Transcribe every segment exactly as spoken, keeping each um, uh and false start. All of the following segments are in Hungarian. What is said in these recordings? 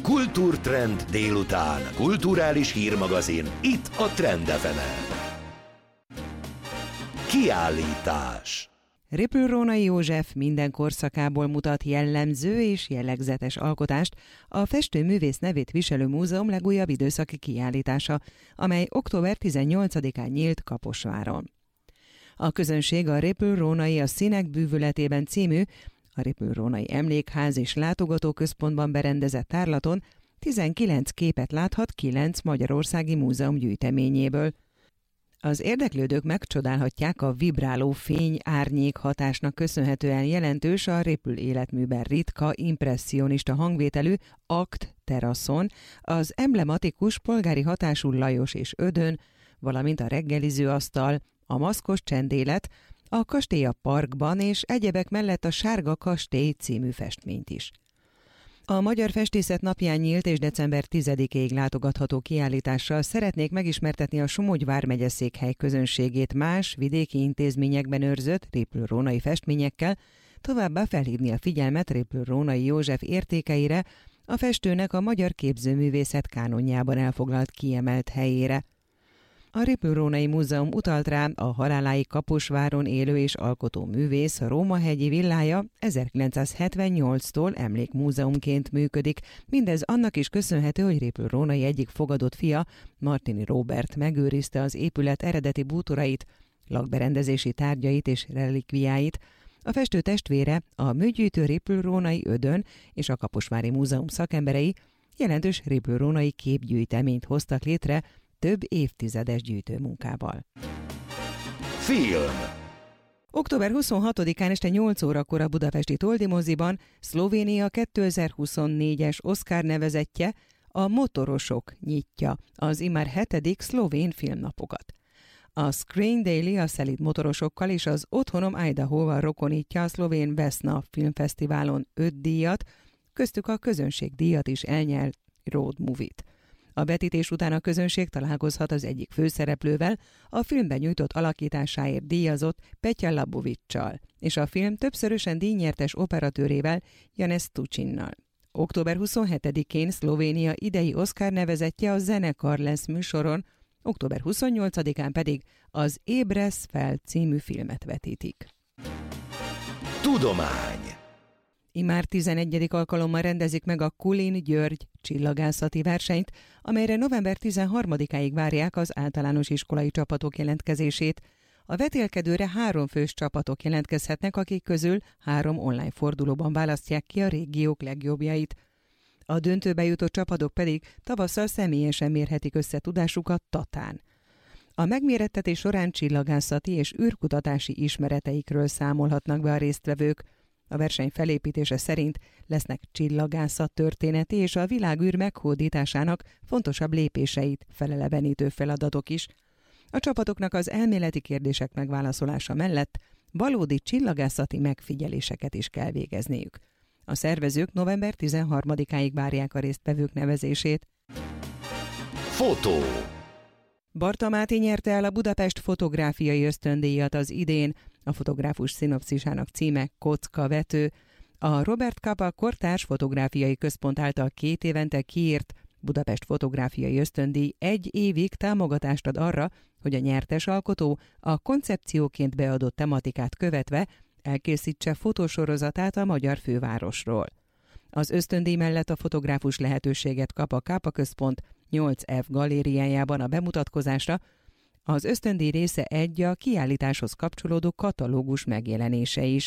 Kultúrtrend délután. Kulturális hírmagazin. Itt a Trend ef emen. Kiállítás. Répül Rónai József minden korszakából mutat jellemző és jellegzetes alkotást, a festőművész nevét viselő múzeum legújabb időszaki kiállítása, amely október tizennyolcadikán nyílt Kaposváron. A közönség a Répül Rónai a Színek bűvöletében című, a Répül Rónai Emlékház és Látogatóközpontban berendezett tárlaton tizenkilenc képet láthat kilenc magyarországi múzeum gyűjteményéből. Az érdeklődők megcsodálhatják a vibráló fény-árnyék hatásnak köszönhetően jelentős, a Répül életműben ritka, impresszionista hangvételű akt teraszon, az emblematikus polgári hatású Lajos és Ödön, valamint a reggeliző asztal, a maszkos csendélet, a kastély a parkban és egyebek mellett a Sárga kastély című festményt is. A Magyar Festészet napján nyílt és december tizedikéig látogatható kiállítással szeretnék megismertetni a Somogy vármegye székhely közönségét más vidéki intézményekben őrzött Répül Rónai festményekkel, továbbá felhívni a figyelmet Répül Rónai József értékeire, a festőnek a magyar képzőművészet kánonjában elfoglalt kiemelt helyére. A Répül Rónai Múzeum utalt rá, a haláláig Kaposváron élő és alkotó művész Rómahegyi villája ezerkilencszázhetvennyolctól emlékmúzeumként működik. Mindez annak is köszönhető, hogy Répül Rónai egyik fogadott fia, Martini Róbert megőrizte az épület eredeti bútorait, lakberendezési tárgyait és relikviáit. A festő testvére, a műgyűjtő Répül Rónai Ödön és a Kaposvári Múzeum szakemberei jelentős Répül Rónai képgyűjteményt hoztak létre, több évtizedes gyűjtőmunkával. Film. október huszonhatodikán este nyolc órakor a budapesti Toldi moziban Szlovénia kétezer-huszonnégyes Oscar nevezettje, a Motorosok nyitja az immár hetedik szlovén filmnapokat. A Screen Daily a szelíd motorosokkal és az Otthonom Idahoval rokonítja a szlovén Vesna filmfesztiválon öt díjat, köztük a közönségdíjat is elnyert road movie-t. A vetítés után a közönség találkozhat az egyik főszereplővel, a filmben nyújtott alakításáért díjazott Petya Labovics-csal, és a film többszörösen díjnyertes operatőrével, Janez Tucsinnal. október huszonhetedikén Szlovénia idei Oscar nevezettje a Zenekar lesz műsoron, október huszonnyolcadikán pedig az Ébresz fel című filmet vetítik. Tudomány. Immár tizenegyedik alkalommal rendezik meg a Kulin György csillagászati versenyt, amelyre november tizenharmadikáig várják az általános iskolai csapatok jelentkezését. A vetélkedőre három fős csapatok jelentkezhetnek, akik közül három online fordulóban választják ki a régiók legjobbjait. A döntőbe jutott csapatok pedig tavasszal személyesen mérhetik össze tudásukat Tatán. A megmérettetés során csillagászati és űrkutatási ismereteikről számolhatnak be a résztvevők. A verseny felépítése szerint lesznek csillagászat történeti és a világűr meghódításának fontosabb lépéseit felelevenítő feladatok is. A csapatoknak az elméleti kérdések megválaszolása mellett valódi csillagászati megfigyeléseket is kell végezniük. A szervezők november tizenharmadikáig várják a résztvevők nevezését. Fotó. Barta Máté nyerte el a Budapest fotográfiai ösztöndíjat az idén, a fotográfus szinopszisának címe Kockavető. A Robert Capa Kortárs Fotográfiai Központ által két évente kiírt Budapest fotográfiai ösztöndíj egy évig támogatást ad arra, hogy a nyertes alkotó a koncepcióként beadott tematikát követve elkészítse fotósorozatát a magyar fővárosról. Az ösztöndíj mellett a fotográfus lehetőséget kap a Capa Központ nyolc F galériájában a bemutatkozásra. Az ösztöndíj része egy a kiállításhoz kapcsolódó katalógus megjelenése is.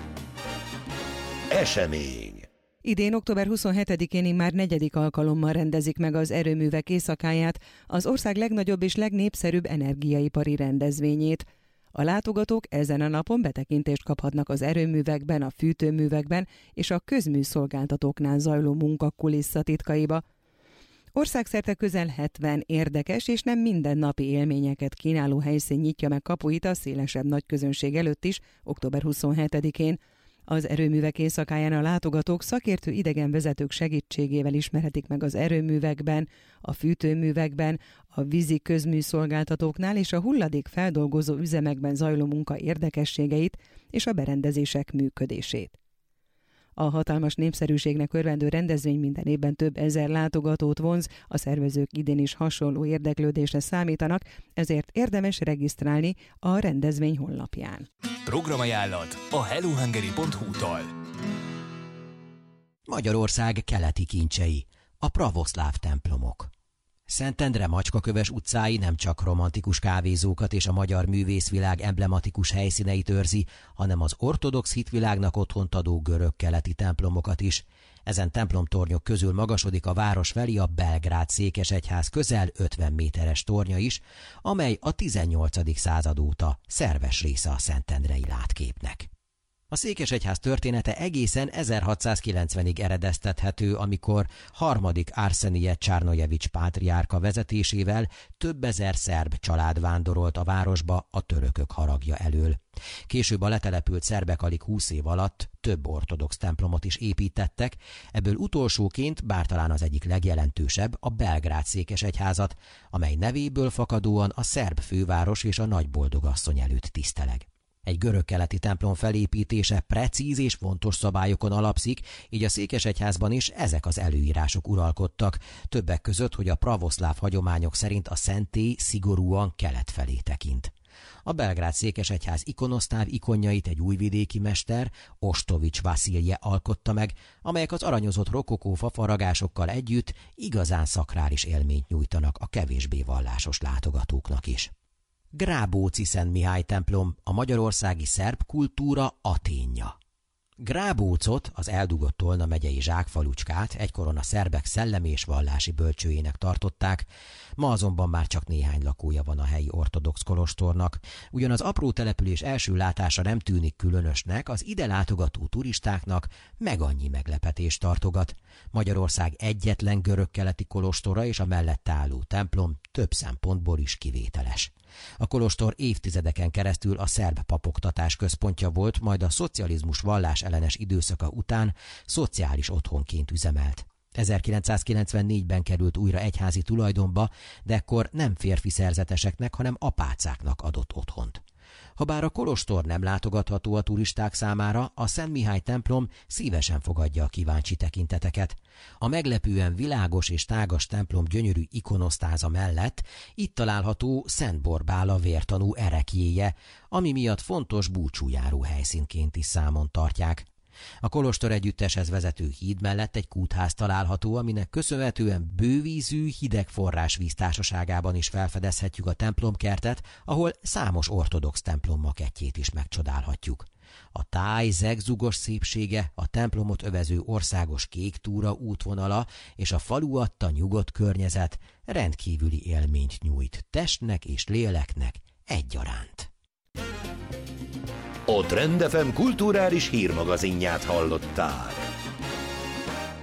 Esemény. Idén október huszonhetedikén immár negyedik alkalommal rendezik meg az Erőművek éjszakáját, az ország legnagyobb és legnépszerűbb energiaipari rendezvényét. A látogatók ezen a napon betekintést kaphatnak az erőművekben, a fűtőművekben és a közműszolgáltatóknál zajló munka kulisszatitkaiba. Országszerte közel hetven érdekes és nem mindennapi élményeket kínáló helyszín nyitja meg kapuit a szélesebb nagyközönség előtt is október huszonhetedikén. Az erőművek éjszakáján a látogatók szakértő idegenvezetők segítségével ismerhetik meg az erőművekben, a fűtőművekben, a vízi közműszolgáltatóknál és a hulladék feldolgozó üzemekben zajló munka érdekességeit és a berendezések működését. A hatalmas népszerűségnek örvendő rendezvény minden évben több ezer látogatót vonz, a szervezők idén is hasonló érdeklődésre számítanak, ezért érdemes regisztrálni a rendezvény honlapján. Programajánlat a hellohungary pont hu-tól. Magyarország keleti kincsei, a pravoszláv templomok. Szentendre Macskaköves utcái nem csak romantikus kávézókat és a magyar művészvilág emblematikus helyszíneit őrzi, hanem az ortodox hitvilágnak otthont adó görög-keleti templomokat is. Ezen templomtornyok közül magasodik a város felé a Belgrád székesegyház közel ötven méteres tornya is, amely a tizennyolcadik század óta szerves része a szentendrei látképnek. A székesegyház története egészen ezerhatszázkilencvenig eredeztethető, amikor harmadik Arsenije Csárnojevics pátriárka vezetésével több ezer szerb család vándorolt a városba a törökök haragja elől. Később a letelepült szerbek alig húsz év alatt több ortodox templomot is építettek, ebből utolsóként, bár talán az egyik legjelentősebb, a Belgrád székesegyházat, amely nevéből fakadóan a szerb főváros és a nagyboldogasszony előtt tiszteleg. Egy görög-keleti templom felépítése precíz és fontos szabályokon alapszik, így a székesegyházban is ezek az előírások uralkodtak, többek között, hogy a pravoszláv hagyományok szerint a szentély szigorúan kelet felé tekint. A Belgrád székesegyház ikonosztáv ikonjait egy újvidéki mester, Ostovics Vasilje alkotta meg, amelyek az aranyozott rokokó fafaragásokkal együtt igazán szakrális élményt nyújtanak a kevésbé vallásos látogatóknak is. Grábóci Szent Mihály templom, a magyarországi szerb kultúra Athénja. Grábócot, az eldugott Tolna megyei zsákfalucskát egykoron a szerbek szellemi és vallási bölcsőjének tartották, ma azonban már csak néhány lakója van a helyi ortodox kolostornak. Ugyan az apró település első látása nem tűnik különösnek, az ide látogató turistáknak meg annyi meglepetést tartogat. Magyarország egyetlen görög-keleti kolostora és a mellette álló templom több szempontból is kivételes. A kolostor évtizedeken keresztül a szerb papoktatás központja volt, majd a szocializmus vallás ellenes időszaka után szociális otthonként üzemelt. ezerkilencszázkilencvennégyben került újra egyházi tulajdonba, de ekkor nem férfi szerzeteseknek, hanem apácáknak adott otthont. Habár a kolostor nem látogatható a turisták számára, a Szent Mihály templom szívesen fogadja a kíváncsi tekinteteket. A meglepően világos és tágas templom gyönyörű ikonosztáza mellett itt található Szent Borbála vértanú ereklyéje, ami miatt fontos búcsújáró helyszínként is számon tartják. A kolostor együtteshez vezető híd mellett egy kútház található, aminek köszönhetően bővízű, hideg forrásvíz társaságában is felfedezhetjük a templomkertet, ahol számos ortodox templom makettjét is megcsodálhatjuk. A táj zegzugos szépsége, a templomot övező országos kék túra útvonala és a falu adta nyugodt környezet rendkívüli élményt nyújt testnek és léleknek egyaránt. A Trend ef em kulturális hírmagazinját hallották.